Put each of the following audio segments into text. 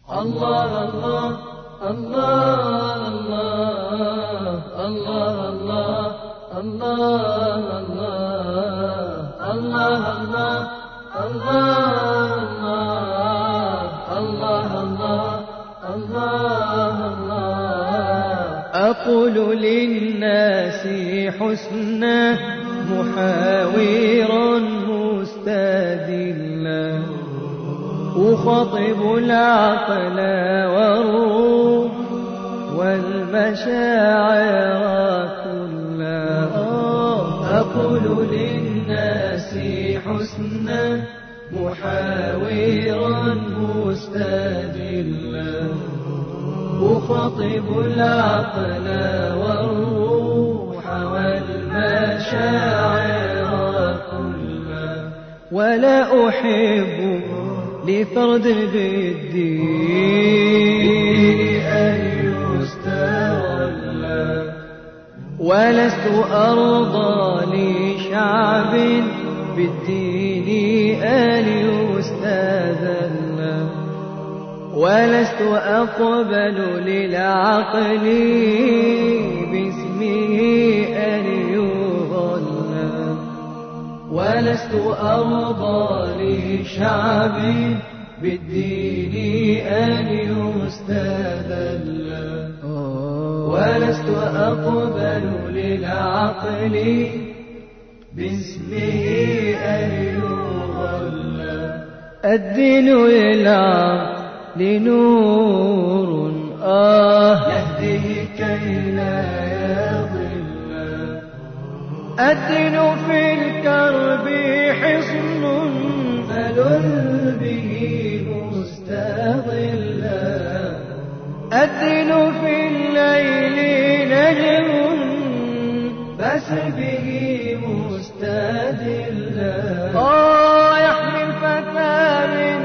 الله الله الله الله الله الله الله الله الله الله أقول للناس حسنا محاورا مستدلا أخاطب العقل والروح والمشاعر كلها. أقول للناس حسنا محاورا مستدلا أخاطب العقل والروح والمشاعر كلها. ولا أحب لفرد بالدين أن يستغلى ولست أرضى لشعب بالدين أن يستذل ولست أقبل للعقل باسمه أن يضل ولست أرضى لشعب بالدين أن يستذل ولست أقبل للعقل باسمه أن يضل. الدين للعقل نور يهديه كي لا يضل. الدين في الكرب حصن فلل به مستظلا. الدين في الليل نجم فاسر به مستدلا. يحمي الفتى من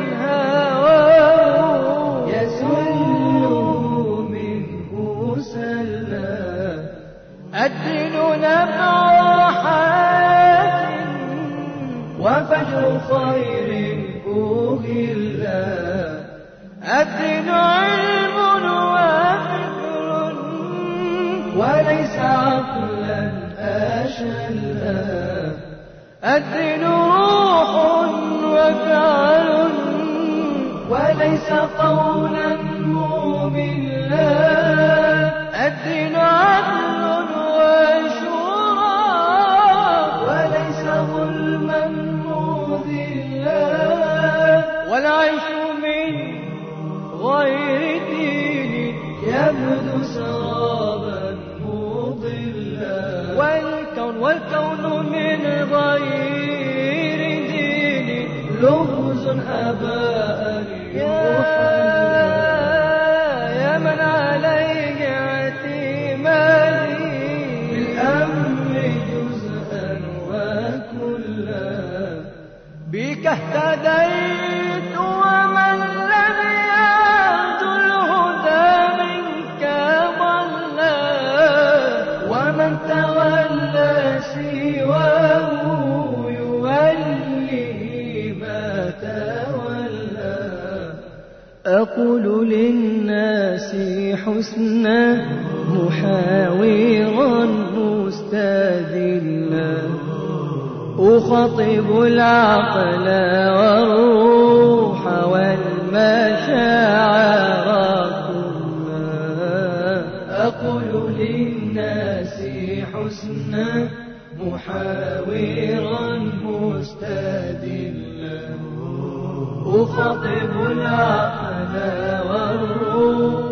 هواه يسله منه سلا. الدين نبع حياة وفجر خير أهلا. الدين علم وفكر وليس عقلا أشلا. الدين روح وفعل وليس قولا مملا. الدين عدل وشورى وليس ظلما مضلا. والعيش من غير دين يبدو سرابا مضلا. والكون من غير دين لغز أباء يا من عليه اعتمادي بالأمر جزءا وكلا. بك اهتديت ومن لم يهد الهدى منك ضلا. ومن تولى سواه يولي ما تولى. أقول للناس حسنا محاورا مستدلا أخاطب العقل والروح والمشاعر كلها. أقول للناس حسنا محاورا مستدلا أخاطب العقل والروح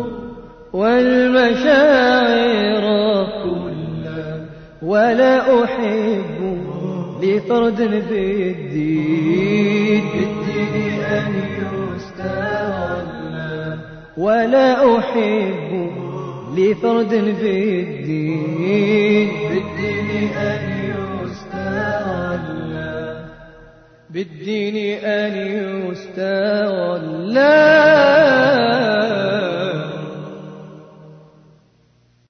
والمشاعر كلها. ولا أحب لفرد بالدين أن يستغلى ولا أحب لفرد بالدين أن يستغلى بالدين أن يستغلى